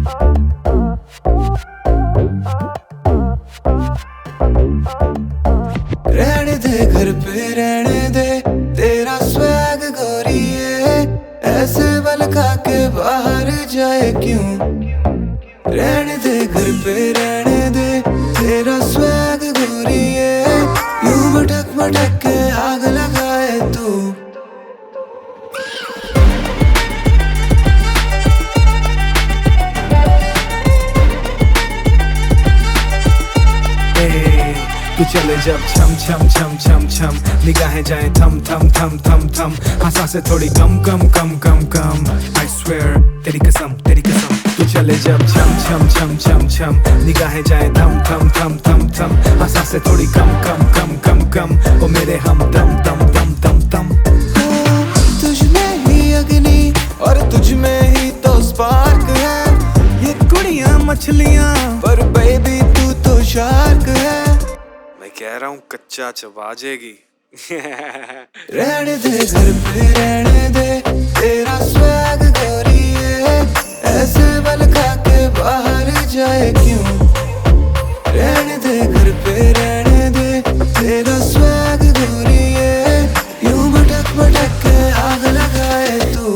रहने दे घर पे रहने दे तेरा स्वैग गोरिए, ऐसे बल खा के बाहर जाए क्यों। रहने दे घर पे रहने दे तेरा स्वैग गोरिए, यूं भटक भटक के आग लगाए तू। तू चले जब छम छम छम छम छम, निगाहें जाए थम थम थम थम थम, हाँ से थोड़ी कम कम कम कम कम। I swear तेरी कसम तेरी कसम। तू चले जब छम छम छम छम छम, निगाहें जाए थम थम थम थम थम, हाँ से थोड़ी कम कम कम कम कम। ओ मेरे हम दम दम दम दम दम। तुझ में ही अग्नि और तुझ में ही तो स्पार्क है, ये कुड़ियां मछलियां पर बेबी तू तो शार्क है। मैं कह रहा हूँ कच्चा चबा जाएगी। रहने दे घर पे रहने दे तेरा स्वैग गोरिए, ऐसे बल खा के बाहर जाए क्यों। रहने दे घर पे रहने दे तेरा स्वैग गोरिए, यूं भटक भटक के आग लगाए तू।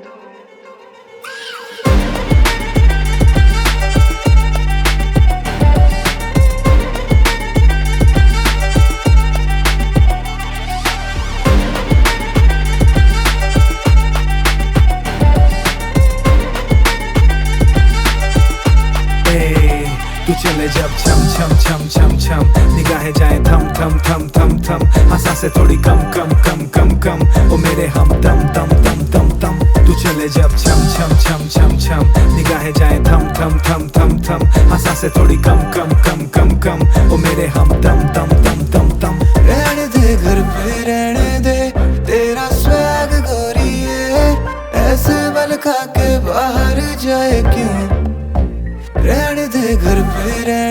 तू चले जब छम छम छम छम छम, निगाहें जाए थम थम थम थम थम, हाँ से थोड़ी कम कम कम कम कम। ओ मेरे हम दम दम दम दम दम। तू चले जब छम छम छम छम छम, निगाहें जाए थम थम थम थम थम, हाँ से थोड़ी कम कम कम कम कम। ओ मेरे हम दम दम दम दम दम। रहने दे घर पे रहने दे तेरा स्वैग गोरिए, ऐसे बल खा के बाहर जाए क्यों। रहने दे घर पे रहने